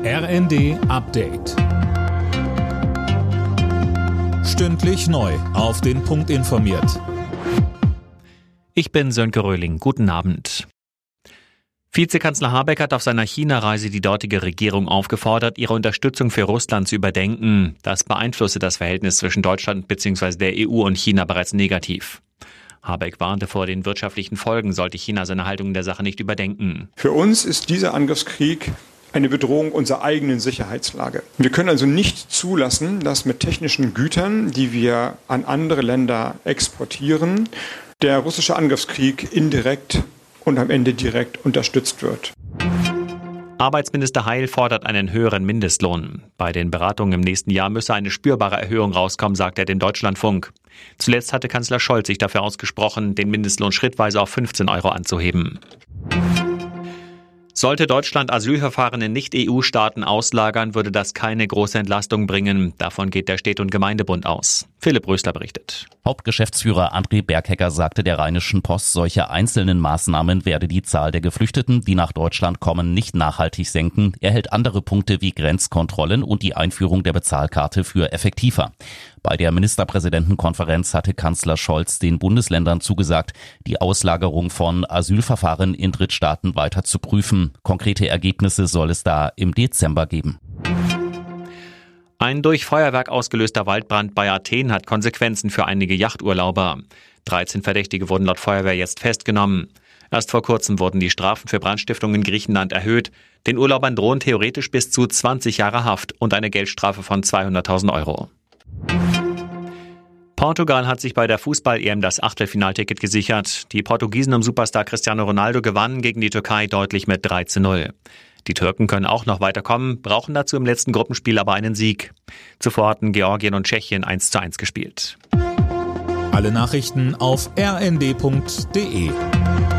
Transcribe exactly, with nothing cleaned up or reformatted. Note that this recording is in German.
R N D Update. Stündlich neu auf den Punkt informiert. Ich bin Sönke Röhling. Guten Abend. Vizekanzler Habeck hat auf seiner China-Reise die dortige Regierung aufgefordert, ihre Unterstützung für Russland zu überdenken. Das beeinflusse das Verhältnis zwischen Deutschland bzw. der E U und China bereits negativ. Habeck warnte vor den wirtschaftlichen Folgen, sollte China seine Haltung in der Sache nicht überdenken. Für uns ist dieser Angriffskrieg eine Bedrohung unserer eigenen Sicherheitslage. Wir können also nicht zulassen, dass mit technischen Gütern, die wir an andere Länder exportieren, der russische Angriffskrieg indirekt und am Ende direkt unterstützt wird. Arbeitsminister Heil fordert einen höheren Mindestlohn. Bei den Beratungen im nächsten Jahr müsse eine spürbare Erhöhung rauskommen, sagt er dem Deutschlandfunk. Zuletzt hatte Kanzler Scholz sich dafür ausgesprochen, den Mindestlohn schrittweise auf fünfzehn Euro anzuheben. Sollte Deutschland Asylverfahren in Nicht-E U-Staaten auslagern, würde das keine große Entlastung bringen. Davon geht der Städte- und Gemeindebund aus. Philipp Rösler berichtet. Hauptgeschäftsführer André Berghecker sagte der Rheinischen Post, solche einzelnen Maßnahmen werde die Zahl der Geflüchteten, die nach Deutschland kommen, nicht nachhaltig senken. Er hält andere Punkte wie Grenzkontrollen und die Einführung der Bezahlkarte für effektiver. Bei der Ministerpräsidentenkonferenz hatte Kanzler Scholz den Bundesländern zugesagt, die Auslagerung von Asylverfahren in Drittstaaten weiter zu prüfen. Konkrete Ergebnisse soll es da im Dezember geben. Ein durch Feuerwerk ausgelöster Waldbrand bei Athen hat Konsequenzen für einige Yachturlauber. dreizehn Verdächtige wurden laut Feuerwehr jetzt festgenommen. Erst vor kurzem wurden die Strafen für Brandstiftung in Griechenland erhöht. Den Urlaubern drohen theoretisch bis zu zwanzig Jahre Haft und eine Geldstrafe von zweihunderttausend Euro. Portugal hat sich bei der Fußball-E M das Achtelfinalticket gesichert. Die Portugiesen um Superstar Cristiano Ronaldo gewannen gegen die Türkei deutlich mit drei zu null. Die Türken können auch noch weiterkommen, brauchen dazu im letzten Gruppenspiel aber einen Sieg. Zuvor hatten Georgien und Tschechien eins zu eins gespielt. Alle Nachrichten auf r n d punkt d e.